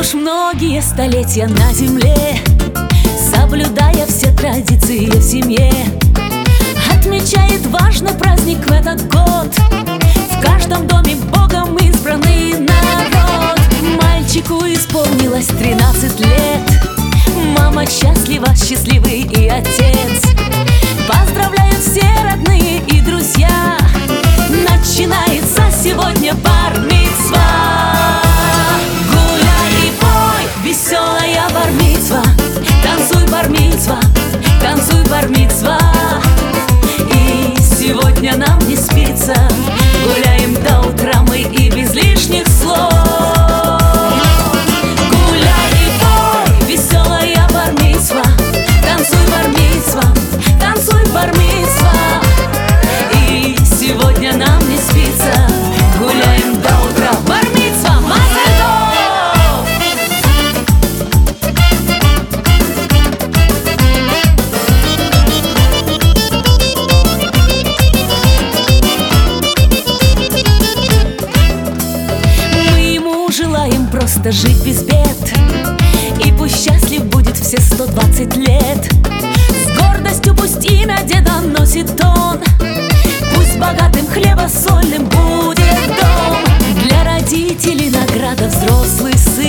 Уж многие столетия на земле, соблюдая все традиции в семье, отмечает важный праздник в этот год. В каждом доме Богом избранный народ. Мальчику исполнилось 13 лет. Мама счастлива, счастливый и отец. Поздравляют все родные и друзья. Начинается сегодня бар-мицва. Гуляй и пой, веселая бар-мицва. Танцуй, бар-мицва, танцуй, бар-мицва. И сегодня нам не спится. Гуляем до утра мы и без лишних слов. Гуляй и пой, веселая бар-мицва. Танцуй, бар-мицва, танцуй, бар-мицва. И сегодня нам не спится. Гуляем до утра. Бар-мицва, мазаль тов! Мы ему желаем просто жить без бед. И пусть счастлив будет все 120 лет. С гордостью пусть имя деда носит он. Пусть богатым хлебосольным будет дом. Для родителей награда взрослый сын.